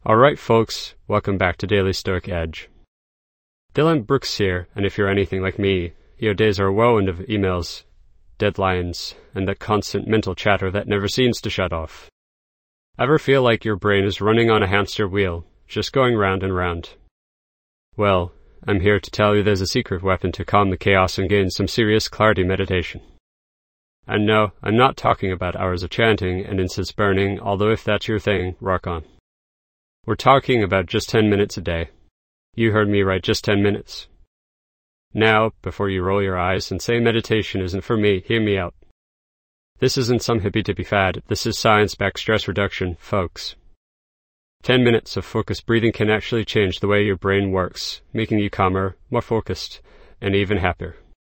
Alright folks, welcome back to Daily Stoic Edge. Dylan Brooks here, and if you're anything like me, your days are a whirlwind of emails, deadlines, and that constant mental chatter that never seems to shut off. Ever feel like your brain is running on a hamster wheel, just going round and round? Well, I'm here to tell you there's a secret weapon to calm the chaos and gain some serious clarity meditation. And no, I'm not talking about hours of chanting and incense burning, although if that's your thing, rock on. We're talking about just 10 minutes a day. You heard me right, just 10 minutes. Now, before you roll your eyes and say meditation isn't for me, hear me out. This isn't some hippy-dippy fad, this is science-backed stress reduction, folks. 10 minutes of focused breathing can actually change the way your brain works, making you calmer, more focused, and even happier.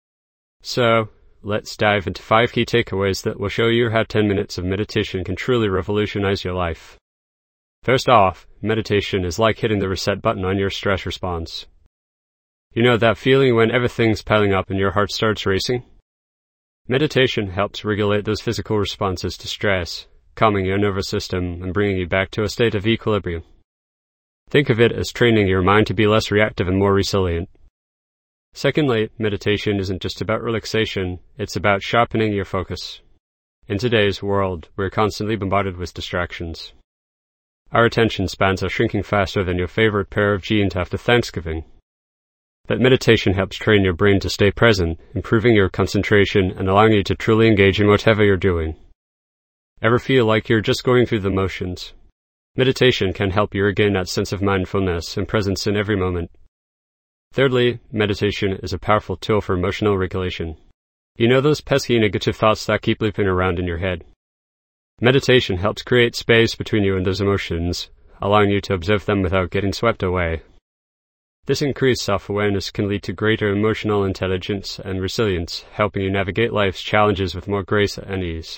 So, let's dive into 5 key takeaways that will show you how 10 minutes of meditation can truly revolutionize your life. First off, meditation is like hitting the reset button on your stress response. You know that feeling when everything's piling up and your heart starts racing? Meditation helps regulate those physical responses to stress, calming your nervous system and bringing you back to a state of equilibrium. Think of it as training your mind to be less reactive and more resilient. Secondly, meditation isn't just about relaxation, it's about sharpening your focus. In today's world, we're constantly bombarded with distractions. Our attention spans are shrinking faster than your favorite pair of jeans after Thanksgiving. But meditation helps train your brain to stay present, improving your concentration and allowing you to truly engage in whatever you're doing. Ever feel like you're just going through the motions? Meditation can help you regain that sense of mindfulness and presence in every moment. Thirdly, meditation is a powerful tool for emotional regulation. You know those pesky negative thoughts that keep looping around in your head? Meditation helps create space between you and those emotions, allowing you to observe them without getting swept away. This increased self-awareness can lead to greater emotional intelligence and resilience, helping you navigate life's challenges with more grace and ease.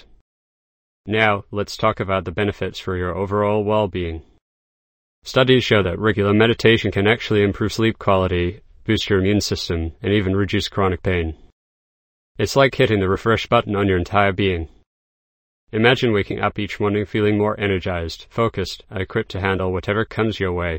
Now, let's talk about the benefits for your overall well-being. Studies show that regular meditation can actually improve sleep quality, boost your immune system, and even reduce chronic pain. It's like hitting the refresh button on your entire being. Imagine waking up each morning feeling more energized, focused, and equipped to handle whatever comes your way.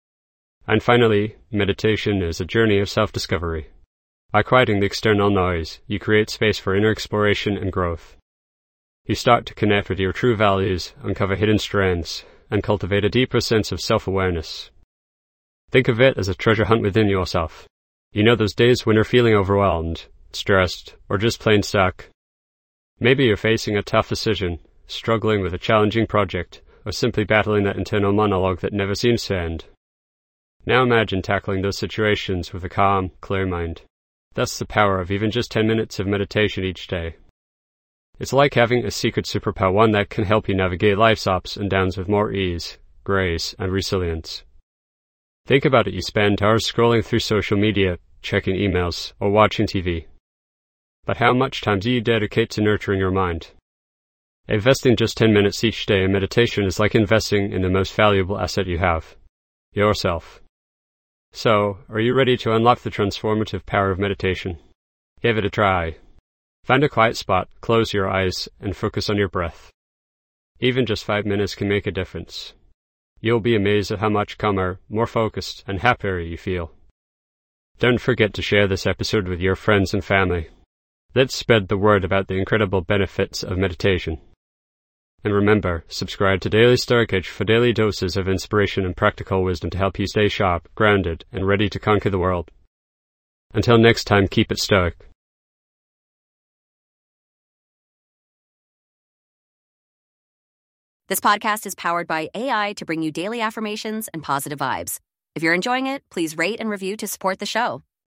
And finally, meditation is a journey of self-discovery. By quieting the external noise, you create space for inner exploration and growth. You start to connect with your true values, uncover hidden strengths, and cultivate a deeper sense of self-awareness. Think of it as a treasure hunt within yourself. You know those days when you're feeling overwhelmed, stressed, or just plain stuck? Maybe you're facing a tough decision, struggling with a challenging project, or simply battling that internal monologue that never seems to end. Now imagine tackling those situations with a calm, clear mind. That's the power of even just 10 minutes of meditation each day. It's like having a secret superpower, one that can help you navigate life's ups and downs with more ease, grace, and resilience. Think about it, you spend hours scrolling through social media, checking emails, or watching TV. But how much time do you dedicate to nurturing your mind? Investing just 10 minutes each day in meditation is like investing in the most valuable asset you have, yourself. So, are you ready to unlock the transformative power of meditation? Give it a try. Find a quiet spot, close your eyes, and focus on your breath. Even just 5 minutes can make a difference. You'll be amazed at how much calmer, more focused, and happier you feel. Don't forget to share this episode with your friends and family. Let's spread the word about the incredible benefits of meditation. And remember, subscribe to Daily Stoic Edge for daily doses of inspiration and practical wisdom to help you stay sharp, grounded, and ready to conquer the world. Until next time, keep it stoic. This podcast is powered by AI to bring you daily affirmations and positive vibes. If you're enjoying it, please rate and review to support the show.